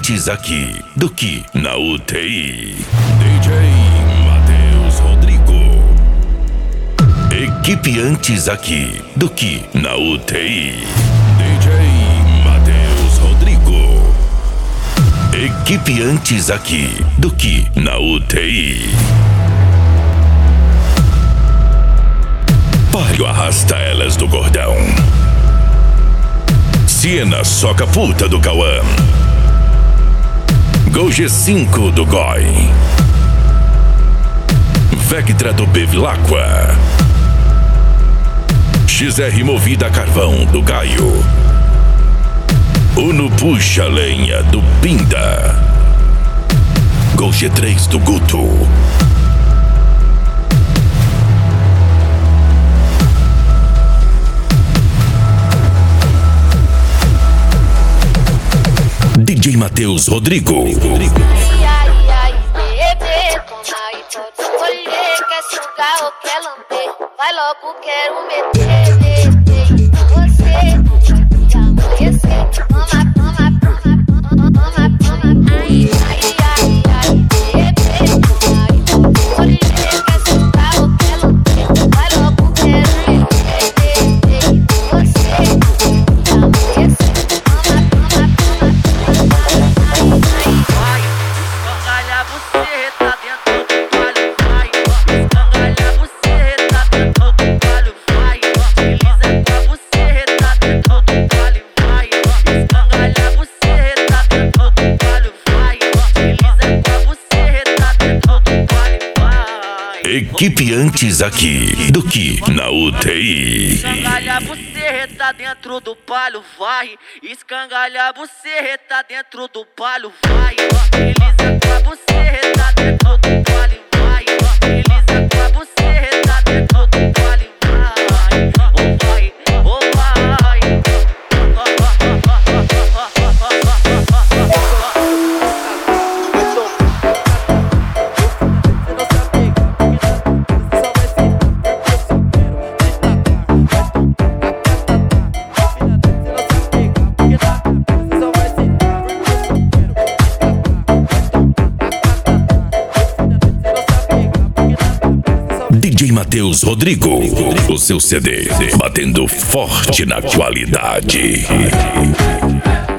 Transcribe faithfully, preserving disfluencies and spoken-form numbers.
antes aqui do que na U T I. D J Matheus Rodrigo. Equipe antes aqui do que na U T I. D J Matheus Rodrigo. Equipe antes aqui do que na U T I. Pare o arrasta elas do Gordão. Siena soca puta do Cauã. Gol G cinco do Goi. Vectra do Bevilacqua. X R movida a carvão do Gaio. Uno puxa lenha do Pinda. Gol G três do Guto. D J Matheus Rodrigo. Ai, ai, ai, bebê, toma e pode escolher. Quer sugar ou quer lamber? Vai logo, quero meter, meter. Você vai amanhecer. Toma, toma, toma, toma, toma. Ai, ai, ai, ai, bebê, toma e pode escolher. Quer sugar ou quer lamber? Vai logo, quero meter, meter. Você vai amanhecer. Equipe antes aqui do que na U T I. Escangalha buceta dentro do palio, vai. Escangalha buceta dentro do palio, vai. Elisa com a buceta dentro do palio, vai. Elisa com a buceta dentro do palio, vai. Oh vai, oh vai. D J Matheus Rodrigo, o seu C D batendo forte na qualidade.